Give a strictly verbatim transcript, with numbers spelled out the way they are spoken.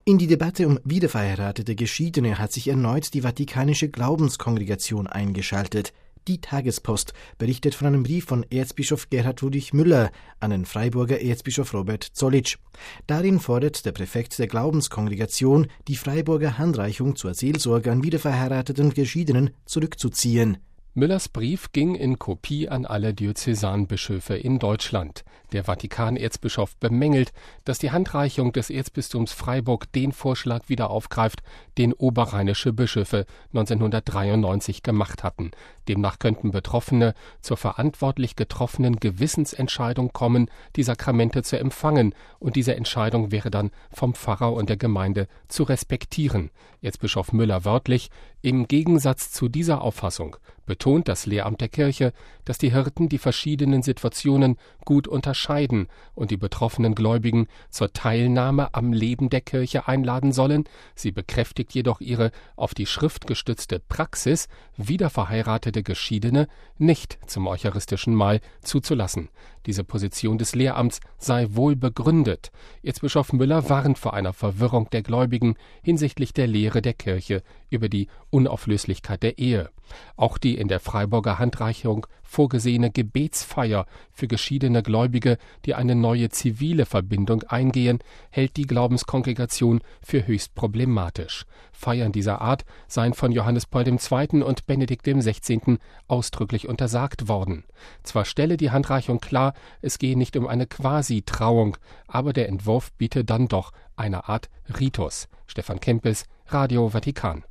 In die Debatte um wiederverheiratete Geschiedene hat sich erneut die Vatikanische Glaubenskongregation eingeschaltet. Die Tagespost berichtet von einem Brief von Erzbischof Gerhard Ludwig Müller an den Freiburger Erzbischof Robert Zollitsch. Darin fordert der Präfekt der Glaubenskongregation, die Freiburger Handreichung zur Seelsorge an wiederverheirateten Geschiedenen zurückzuziehen. Müllers Brief ging in Kopie an alle Diözesanbischöfe in Deutschland. Der Vatikanerzbischof bemängelt, dass die Handreichung des Erzbistums Freiburg den Vorschlag wieder aufgreift, den oberrheinische Bischöfe neunzehnhundertdreiundneunzig gemacht hatten. Demnach könnten Betroffene zur verantwortlich getroffenen Gewissensentscheidung kommen, die Sakramente zu empfangen, und diese Entscheidung wäre dann vom Pfarrer und der Gemeinde zu respektieren. Erzbischof Müller wörtlich: Im Gegensatz zu dieser Auffassung betont das Lehramt der Kirche, dass die Hirten die verschiedenen Situationen gut unterscheiden und die betroffenen Gläubigen zur Teilnahme am Leben der Kirche einladen sollen. Sie bekräftigt jedoch ihre auf die Schrift gestützte Praxis, wiederverheiratete Geschiedene nicht zum eucharistischen Mahl zuzulassen. Diese Position des Lehramts sei wohl begründet. Erzbischof Müller warnt vor einer Verwirrung der Gläubigen hinsichtlich der Lehre der Kirche über die Unauflöslichkeit der Ehe. Auch die in der Freiburger Handreichung vorgesehene Gebetsfeier für geschiedene Gläubige, die eine neue zivile Verbindung eingehen, hält die Glaubenskongregation für höchst problematisch. Feiern dieser Art seien von Johannes Paul der Zweite. Und Benedikt der Sechzehnte. ausdrücklich untersagt worden. Zwar stelle die Handreichung klar, es gehe nicht um eine Quasi-Trauung, aber der Entwurf biete dann doch eine Art Ritus. Stefan Kempis, Radio Vatikan.